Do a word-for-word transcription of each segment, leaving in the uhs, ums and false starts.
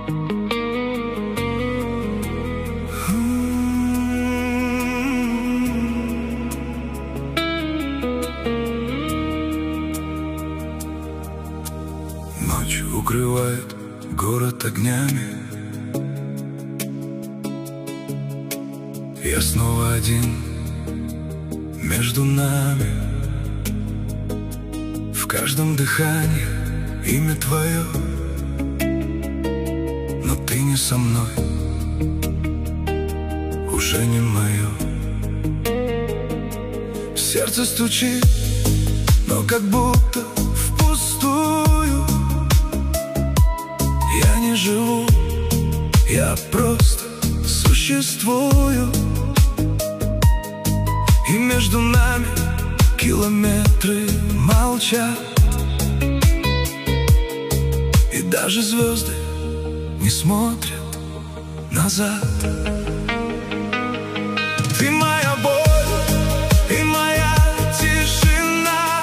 Ночь укрывает город огнями. Я снова один между нами. В каждом дыхании имя твое, но ты не со мной, уже не мое. Сердце стучит, но как будто впустую. Я не живу, я просто существую. И между нами километры молчат, и даже звезды не смотрят назад. Ты моя боль и моя тишина.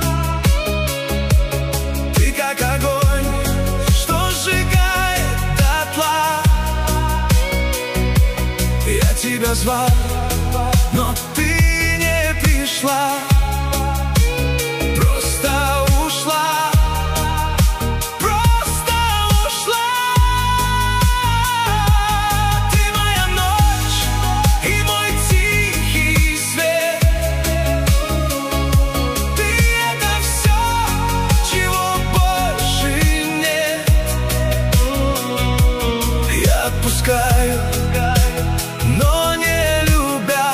Ты как огонь, что сжигает дотла. Я тебя звал, но ты не пришла. Просто ушла, просто ушла. Ты моя ночь и мой тихий свет. Ты — это все, чего больше нет. Я отпускаю, но не любя.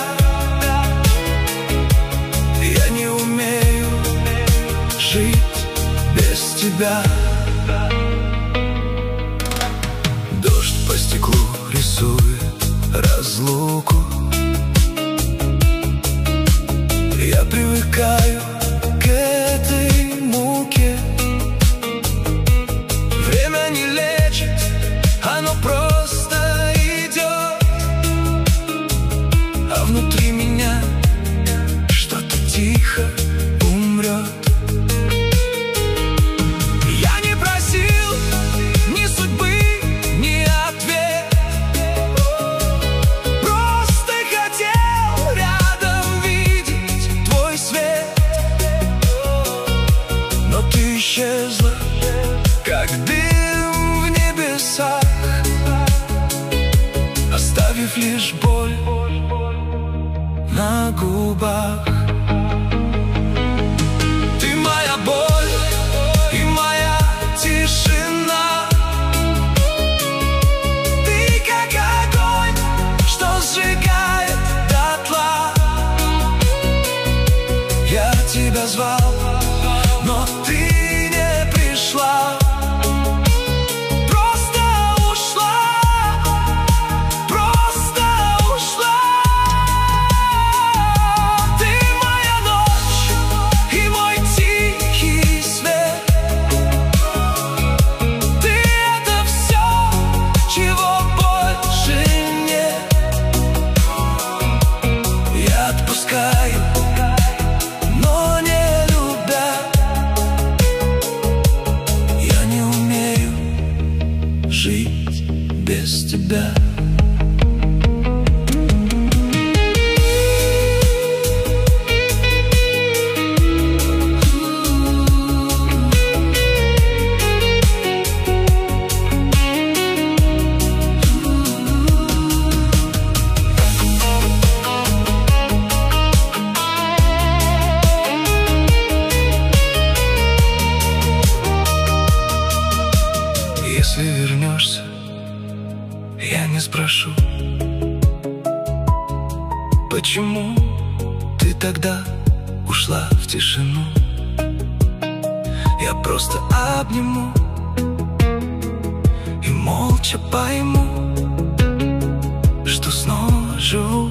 Я не умею жить без тебя. Дождь по стеклу рисует разлуку. Я привыкаю к этой муке. Время не лечит, оно просто идет. А внутри меня что-то тихо умрет. Я не просил ни судьбы, ни ответ. Просто хотел рядом видеть твой свет. Но ты исчезла, как дым в небесах, оставив лишь боль на губах. Ты моя боль и моя тишина. Ты как огонь, что сжигает дотла. Я тебя звал, но ты не пришла. Просто ушла, просто ушла. Ты моя ночь и мой тихий свет. Ты — это все, чего больше нет. Я отпускаю, но не любя. Я не умею жить без тебя. Если вернешься, я не спрошу, почему ты тогда ушла в тишину. Я просто обниму и молча пойму, что снова живу.